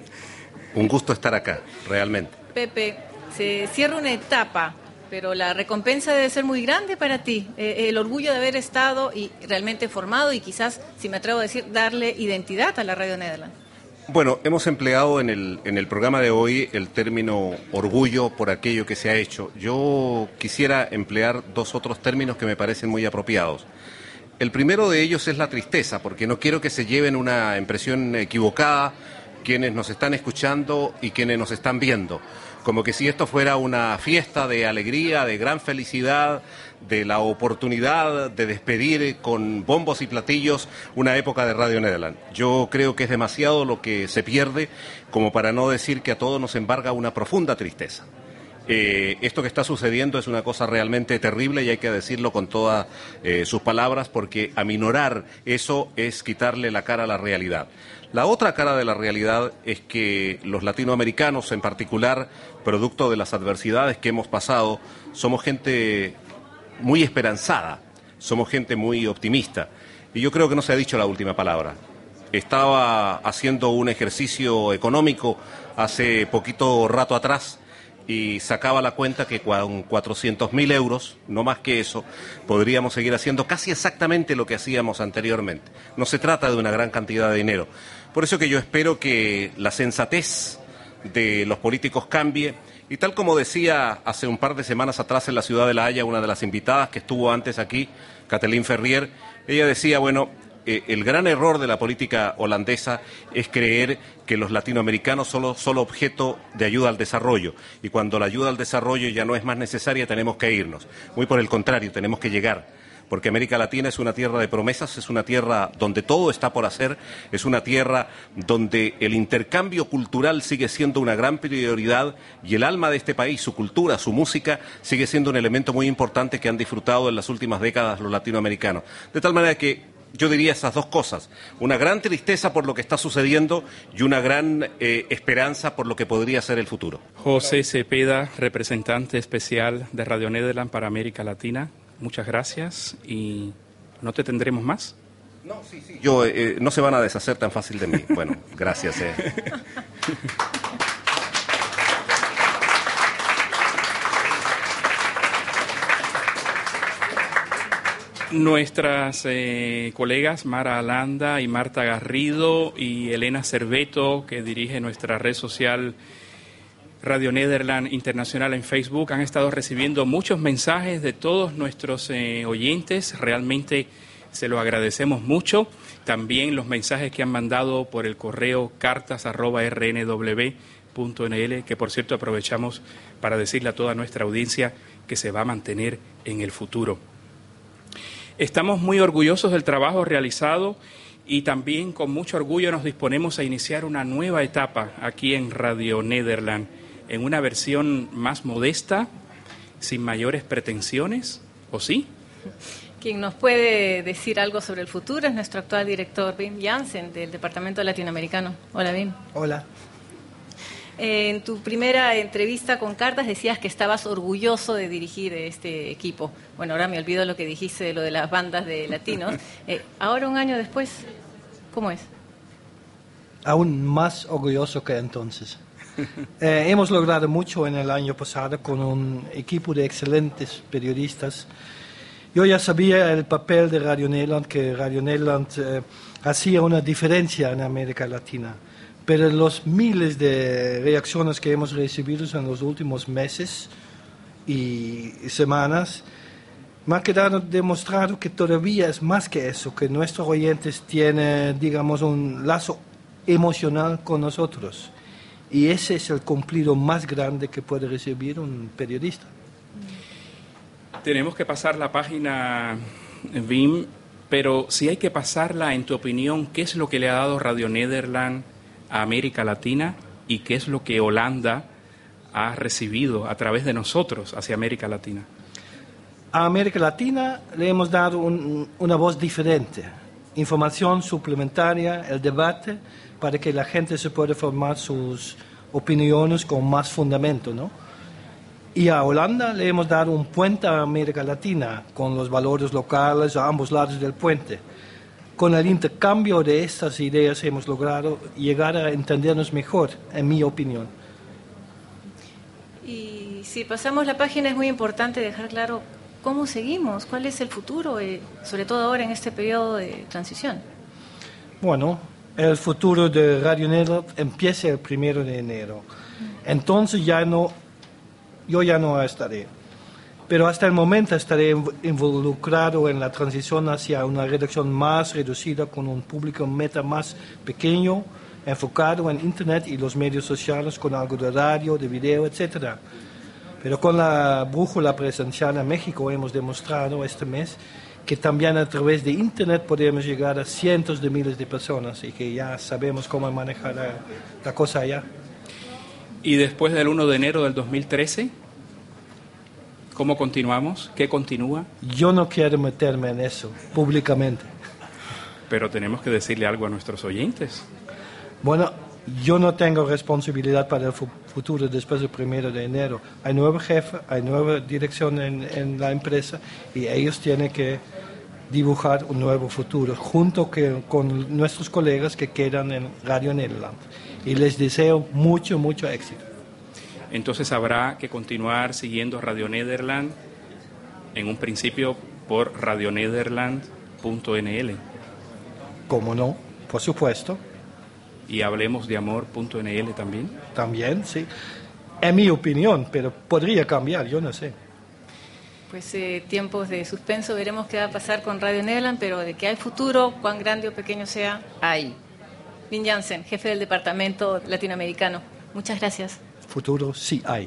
Un gusto estar acá, realmente. Pepe, se cierra una etapa, pero la recompensa debe ser muy grande para ti. El orgullo de haber estado y realmente formado y quizás, si me atrevo a decir, darle identidad a la Radio Nederland. Bueno, hemos empleado en el programa de hoy el término orgullo por aquello que se ha hecho. Yo quisiera emplear dos otros términos que me parecen muy apropiados. El primero de ellos es la tristeza, porque no quiero que se lleven una impresión equivocada quienes nos están escuchando y quienes nos están viendo. Como que si esto fuera una fiesta de alegría, de gran felicidad, de la oportunidad de despedir con bombos y platillos una época de Radio Nederland. Yo creo que es demasiado lo que se pierde como para no decir que a todos nos embarga una profunda tristeza. Esto que está sucediendo es una cosa realmente terrible y hay que decirlo con todas sus palabras, porque aminorar eso es quitarle la cara a la realidad. La otra cara de la realidad es que los latinoamericanos, en particular, producto de las adversidades que hemos pasado, somos gente muy esperanzada, somos gente muy optimista. Y yo creo que no se ha dicho la última palabra. Estaba haciendo un ejercicio económico hace poquito rato atrás y sacaba la cuenta que con 400.000 euros, no más que eso, podríamos seguir haciendo casi exactamente lo que hacíamos anteriormente. No se trata de una gran cantidad de dinero. Por eso que yo espero que la sensatez de los políticos cambie. Y tal como decía hace un par de semanas atrás en la ciudad de La Haya una de las invitadas que estuvo antes aquí, Kathleen Ferrier, ella decía, bueno, el gran error de la política holandesa es creer que los latinoamericanos son solo objeto de ayuda al desarrollo, y cuando la ayuda al desarrollo ya no es más necesaria tenemos que irnos. Muy por el contrario, tenemos que llegar, porque América Latina es una tierra de promesas, es una tierra donde todo está por hacer, es una tierra donde el intercambio cultural sigue siendo una gran prioridad y el alma de este país, su cultura, su música, sigue siendo un elemento muy importante que han disfrutado en las últimas décadas los latinoamericanos. De tal manera que yo diría esas dos cosas, una gran tristeza por lo que está sucediendo y una gran esperanza por lo que podría ser el futuro. José Cepeda, representante especial de Radio Nederland para América Latina, muchas gracias y ¿no te tendremos más? No, sí. No se van a deshacer tan fácil de mí. Bueno, gracias. Nuestras colegas Mara Alanda y Marta Garrido y Elena Cerveto, que dirige nuestra red social Radio Nederland Internacional en Facebook, han estado recibiendo muchos mensajes de todos nuestros oyentes. Realmente se lo agradecemos mucho. También los mensajes que han mandado por el correo cartas@rnw.nl, que por cierto aprovechamos para decirle a toda nuestra audiencia que se va a mantener en el futuro. Estamos muy orgullosos del trabajo realizado y también con mucho orgullo nos disponemos a iniciar una nueva etapa aquí en Radio Nederland, en una versión más modesta, sin mayores pretensiones, ¿o sí? Quien nos puede decir algo sobre el futuro es nuestro actual director, Wim Jansen, del Departamento Latinoamericano. Hola, Wim. Hola. En tu primera entrevista con Cartas decías que estabas orgulloso de dirigir este equipo. Bueno, ahora me olvido lo que dijiste de lo de las bandas de latinos. Ahora, un año después, ¿cómo es? Aún más orgulloso que entonces. Hemos logrado mucho en el año pasado con un equipo de excelentes periodistas. Yo ya sabía el papel de Radio Nederland, que Radio Nederland hacía una diferencia en América Latina. Pero los miles de reacciones que hemos recibido en los últimos meses y semanas me ha quedado demostrado que todavía es más que eso, que nuestros oyentes tienen, digamos, un lazo emocional con nosotros. Y ese es el cumplido más grande que puede recibir un periodista. Tenemos que pasar la página, Wim, pero si hay que pasarla, en tu opinión, ¿qué es lo que le ha dado Radio Nederland a América Latina y qué es lo que Holanda ha recibido a través de nosotros hacia América Latina? A América Latina le hemos dado una voz diferente, información suplementaria, el debate, para que la gente se pueda formar sus opiniones con más fundamento, ¿no? Y a Holanda le hemos dado un puente a América Latina con los valores locales a ambos lados del puente. con el intercambio de estas ideas hemos logrado llegar a entendernos mejor, en mi opinión. Y si pasamos la página es muy importante dejar claro cómo seguimos, cuál es el futuro, sobre todo ahora en este periodo de transición. Bueno, el futuro de Radio Nederland empieza el 1 de enero. Entonces yo ya no estaré. Pero hasta el momento estaré involucrado en la transición hacia una redacción más reducida, con un público meta más pequeño, enfocado en Internet y los medios sociales, con algo de radio, de video, etc. Pero con la brújula presencial en México hemos demostrado este mes que también a través de Internet podemos llegar a cientos de miles de personas y que ya sabemos cómo manejar la cosa allá. ¿Y después del 1 de enero del 2013? ¿Cómo continuamos? ¿Qué continúa? Yo no quiero meterme en eso públicamente. Pero tenemos que decirle algo a nuestros oyentes. Bueno, yo no tengo responsabilidad para el futuro después del 1 de enero. Hay nuevo jefe, hay nueva dirección en la empresa y ellos tienen que dibujar un nuevo futuro junto con nuestros colegas que quedan en Radio Nederland. Y les deseo mucho, mucho éxito. Entonces habrá que continuar siguiendo Radio Nederland, en un principio por radionederland.nl. ¿Cómo no? Por supuesto. ¿Y hablemosdeamor.nl también? También, sí. En mi opinión, pero podría cambiar, yo no sé. Pues tiempos de suspenso, veremos qué va a pasar con Radio Nederland, pero de que hay futuro, cuán grande o pequeño sea, hay. Wim Jansen, jefe del Departamento Latinoamericano. Muchas gracias. Futuro sí hay.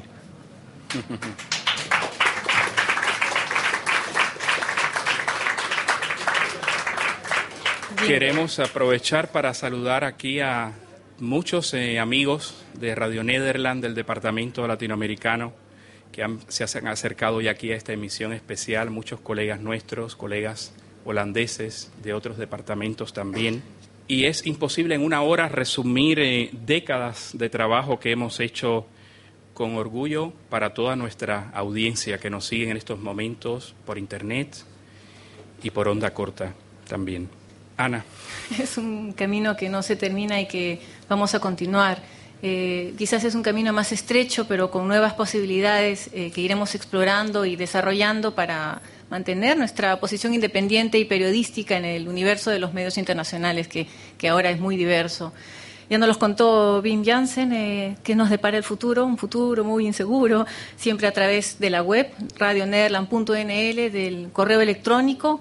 Queremos aprovechar para saludar aquí a muchos amigos de Radio Nederland del Departamento Latinoamericano que se han acercado ya aquí a esta emisión especial, muchos colegas nuestros, colegas holandeses de otros departamentos también. Y es imposible en una hora resumir décadas de trabajo que hemos hecho con orgullo para toda nuestra audiencia que nos sigue en estos momentos por Internet y por onda corta también. Ana. Es un camino que no se termina y que vamos a continuar. Quizás es un camino más estrecho, pero con nuevas posibilidades que iremos explorando y desarrollando para mantener nuestra posición independiente y periodística en el universo de los medios internacionales, que ahora es muy diverso. Ya nos los contó Wim Jansen, que nos depara el futuro, un futuro muy inseguro, siempre a través de la web, radionederland.nl, del correo electrónico,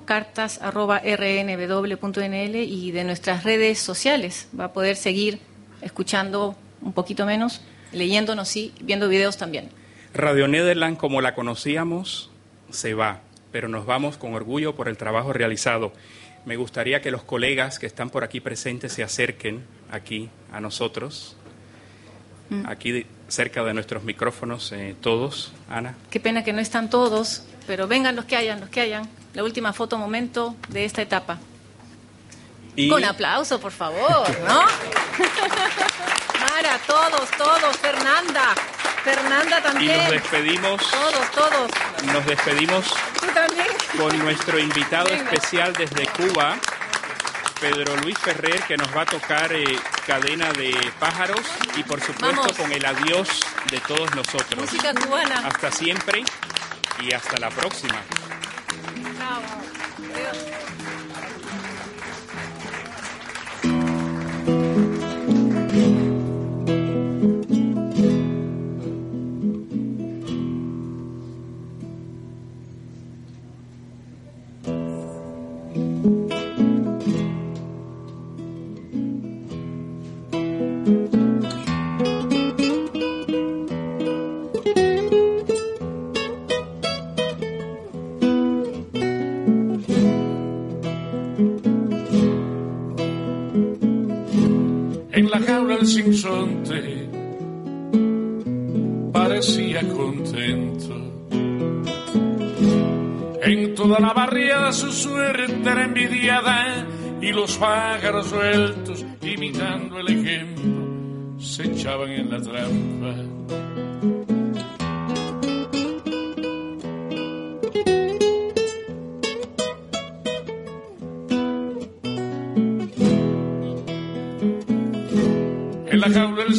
cartas@rnw.nl y de nuestras redes sociales. Va a poder seguir escuchando un poquito menos, leyéndonos y viendo videos también. Radio Nederland, como la conocíamos, se va, pero nos vamos con orgullo por el trabajo realizado. Me gustaría que los colegas que están por aquí presentes se acerquen aquí a nosotros, aquí cerca de nuestros micrófonos, todos. Ana. Qué pena que no están todos, pero vengan los que hayan. La última foto momento de esta etapa. Y... con aplauso, por favor, ¿no? Mara, todos, Fernanda también. Y nos despedimos. Todos. Nos despedimos. ¿Tú también? Con nuestro invitado especial desde Cuba, Pedro Luis Ferrer, que nos va a tocar Cadena de Pájaros y por supuesto con el adiós de todos nosotros. Música cubana. Hasta siempre y hasta la próxima. Chao. Adiós. En la jaula el sinsonte parecía contento. En toda la barriada su suerte era envidiada y los pájaros sueltos, imitando el ejemplo, se echaban en la trampa.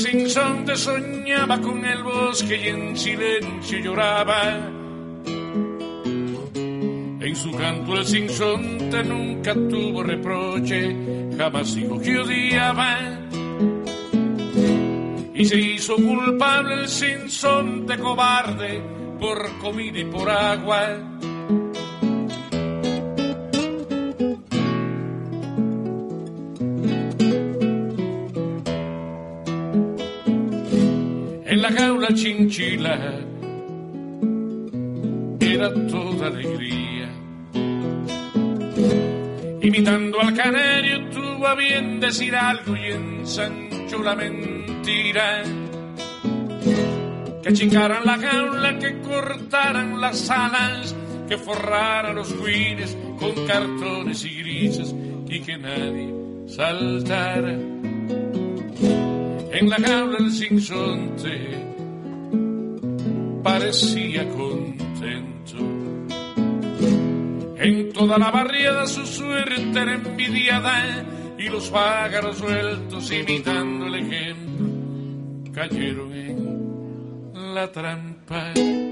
sinsonte soñaba con el bosque y en silencio lloraba. En su canto el sinsonte nunca tuvo reproche, jamás dijo que odiaba. Y se hizo culpable el sinsonte cobarde por comida y por agua. En la jaula chinchila era toda alegría. Imitando al canario tuvo a bien decir algo y ensanchó la mentira. Que achicaran la jaula, que cortaran las alas, que forraran los cuines con cartones y grises y que nadie saltara. En la jaula el sinsonte parecía contento. En toda la barriada su suerte era envidiada y los pájaros sueltos imitando el ejemplo cayeron en la trampa.